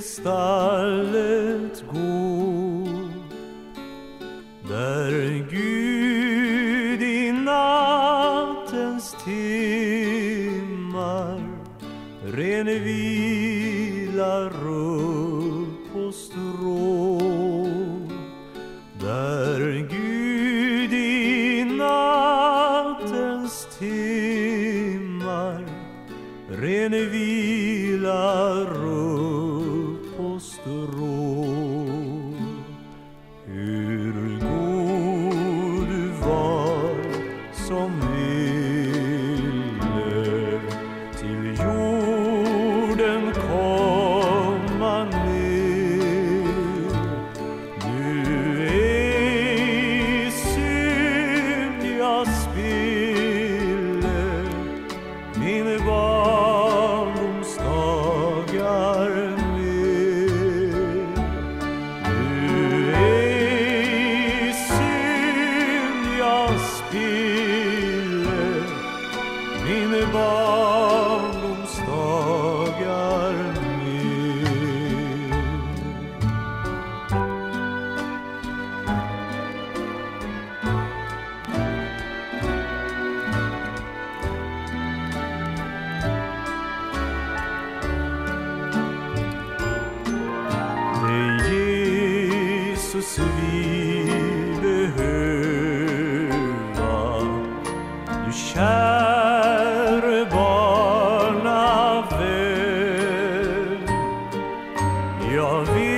till stallet gå, där Gud i nattens timmar ren vilar upp på strå, där Gud i nattens timmar ren vilar upp på strå. Hur god du var som ville till jorden komma ner. Nu är synd jag spille min barndomsdagar med. Nu är synd jag spille min barndomsdagar med. Jesus vi behöva, du käre barnavän. Jag vill